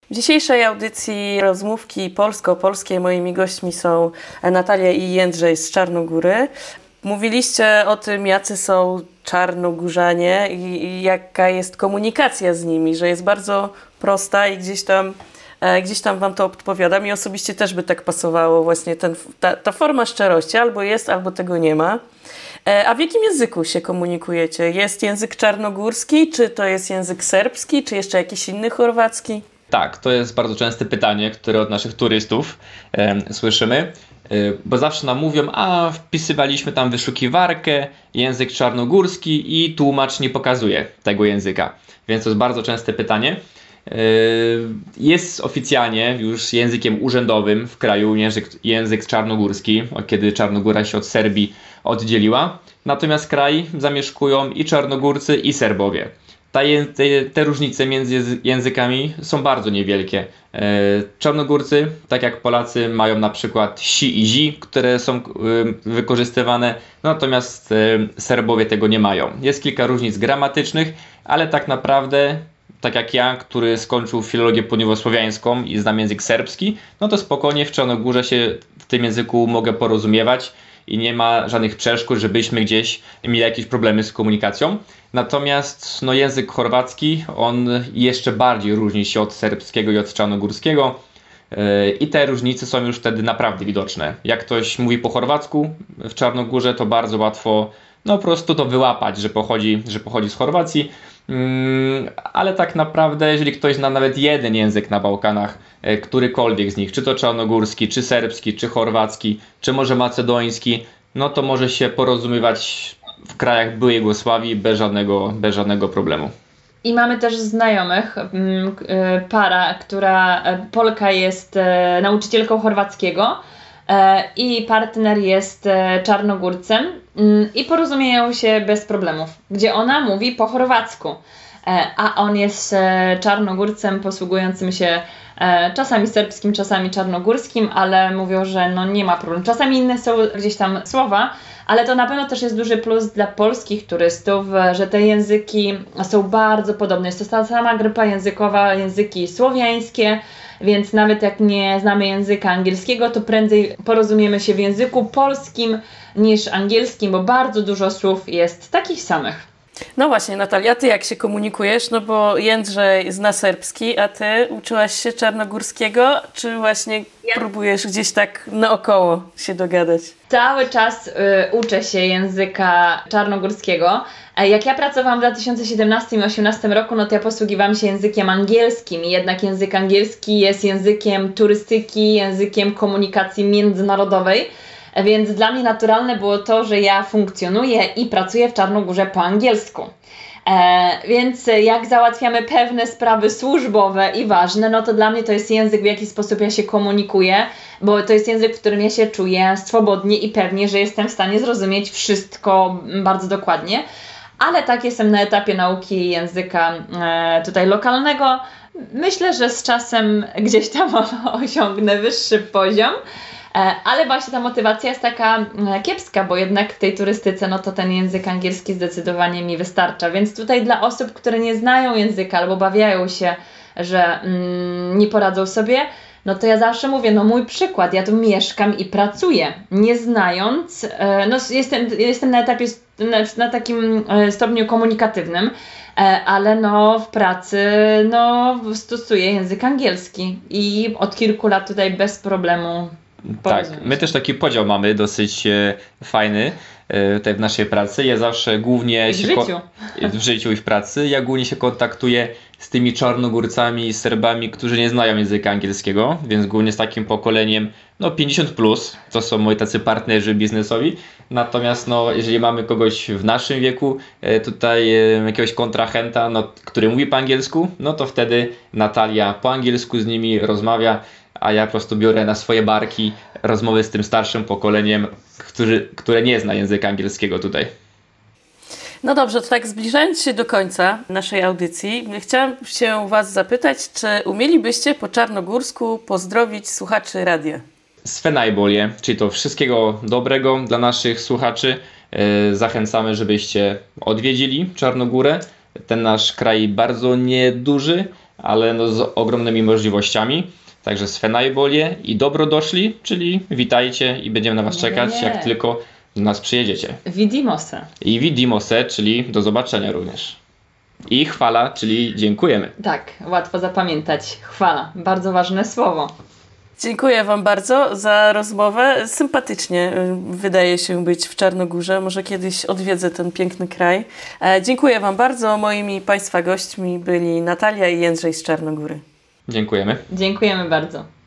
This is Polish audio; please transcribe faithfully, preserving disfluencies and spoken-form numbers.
W dzisiejszej audycji rozmówki polsko-polskie moimi gośćmi są Natalia i Jędrzej z Czarnogóry. Mówiliście o tym, jacy są czarnogórzanie i, i jaka jest komunikacja z nimi, że jest bardzo prosta i gdzieś tam, e, gdzieś tam wam to odpowiada. Mi osobiście też by tak pasowało właśnie ten, ta, ta forma szczerości. Albo jest, albo tego nie ma. E, a w jakim języku się komunikujecie? Jest język czarnogórski, czy to jest język serbski, czy jeszcze jakiś inny chorwacki? Tak, to jest bardzo częste pytanie, które od naszych turystów e, słyszymy, e, bo zawsze nam mówią, a wpisywaliśmy tam wyszukiwarkę, język czarnogórski i tłumacz nie pokazuje tego języka, więc to jest bardzo częste pytanie. E, jest oficjalnie już językiem urzędowym w kraju język, język czarnogórski, kiedy Czarnogóra się od Serbii oddzieliła, natomiast kraj zamieszkują i Czarnogórcy, i Serbowie. Ta, te, te różnice między językami są bardzo niewielkie. E, Czarnogórcy, tak jak Polacy, mają na przykład si i zi, które są e, wykorzystywane, natomiast e, Serbowie tego nie mają. Jest kilka różnic gramatycznych, ale tak naprawdę, tak jak ja, który skończył filologię południowosłowiańską i znam język serbski, no to spokojnie w Czarnogórze się w tym języku mogę porozumiewać i nie ma żadnych przeszkód, żebyśmy gdzieś mieli jakieś problemy z komunikacją. Natomiast no, język chorwacki, on jeszcze bardziej różni się od serbskiego i od czarnogórskiego yy, i te różnice są już wtedy naprawdę widoczne. Jak ktoś mówi po chorwacku w Czarnogórze, to bardzo łatwo no, po prostu to wyłapać, że pochodzi, że pochodzi z Chorwacji. Yy, ale tak naprawdę, jeżeli ktoś zna nawet jeden język na Bałkanach, yy, którykolwiek z nich, czy to czarnogórski, czy serbski, czy chorwacki, czy może macedoński, no to może się porozumiewać w krajach byłej Jugosławii bez żadnego, bez żadnego problemu. I mamy też znajomych, para, która, Polka jest nauczycielką chorwackiego i partner jest Czarnogórcem i porozumieją się bez problemów, gdzie ona mówi po chorwacku, a on jest Czarnogórcem posługującym się czasami serbskim, czasami czarnogórskim, ale mówią, że no nie ma problemu. Czasami inne są gdzieś tam słowa, ale to na pewno też jest duży plus dla polskich turystów, że te języki są bardzo podobne. Jest to ta sama grupa językowa, języki słowiańskie, więc nawet jak nie znamy języka angielskiego, to prędzej porozumiemy się w języku polskim niż angielskim, bo bardzo dużo słów jest takich samych. No właśnie, Natalia, ty jak się komunikujesz? No bo Jędrzej zna serbski, a ty uczyłaś się czarnogórskiego, czy właśnie ja. próbujesz gdzieś tak naokoło się dogadać? Cały czas y, uczę się języka czarnogórskiego. Jak ja pracowałam w dwa tysiące siedemnastym i dwa tysiące osiemnastym roku, no to ja posługiwałam się językiem angielskim i jednak język angielski jest językiem turystyki, językiem komunikacji międzynarodowej. Więc dla mnie naturalne było to, że ja funkcjonuję i pracuję w Czarnogórze po angielsku. E, więc jak załatwiamy pewne sprawy służbowe i ważne, no to dla mnie to jest język, w jaki sposób ja się komunikuję, bo to jest język, w którym ja się czuję swobodnie i pewnie, że jestem w stanie zrozumieć wszystko bardzo dokładnie. Ale tak, jestem na etapie nauki języka e, tutaj lokalnego. Myślę, że z czasem gdzieś tam osiągnę wyższy poziom. Ale właśnie ta motywacja jest taka kiepska, bo jednak w tej turystyce no to ten język angielski zdecydowanie mi wystarcza. Więc tutaj dla osób, które nie znają języka albo obawiają się, że mm, nie poradzą sobie, no to ja zawsze mówię, no mój przykład, ja tu mieszkam i pracuję, nie znając, no jestem, jestem na etapie, na, na takim stopniu komunikatywnym, ale no w pracy no stosuję język angielski i od kilku lat tutaj bez problemu. Tak, my też taki podział mamy dosyć e, fajny e, tutaj w naszej pracy. Ja zawsze głównie w się życiu. Ko- w życiu i w pracy. Ja głównie się kontaktuję z tymi Czarnogórcami i Serbami, którzy nie znają języka angielskiego, więc głównie z takim pokoleniem no pięćdziesiąt plus, to są moi tacy partnerzy biznesowi. Natomiast no, jeżeli mamy kogoś w naszym wieku, e, tutaj e, jakiegoś kontrahenta, no, który mówi po angielsku, no to wtedy Natalia po angielsku z nimi rozmawia, a ja po prostu biorę na swoje barki rozmowy z tym starszym pokoleniem, który, które nie zna języka angielskiego tutaj. No dobrze, to tak zbliżając się do końca naszej audycji, chciałam się was zapytać, czy umielibyście po czarnogórsku pozdrowić słuchaczy radia? Sve najbolje, czyli to wszystkiego dobrego dla naszych słuchaczy. Zachęcamy, żebyście odwiedzili Czarnogórę. Ten nasz kraj bardzo nieduży, ale no z ogromnymi możliwościami. Także Svenajbolie i Dobrodoszli, czyli witajcie i będziemy na was Nie, czekać, nie. jak tylko do nas przyjedziecie. Widimose. I Vidimose, czyli do zobaczenia również. I chwala, czyli dziękujemy. Tak, łatwo zapamiętać. Chwala, bardzo ważne słowo. Dziękuję Wam bardzo za rozmowę. Sympatycznie y, wydaje się być w Czarnogórze. Może kiedyś odwiedzę ten piękny kraj. E, dziękuję Wam bardzo. Moimi Państwa gośćmi byli Natalia i Jędrzej z Czarnogóry. Dziękujemy. Dziękujemy bardzo.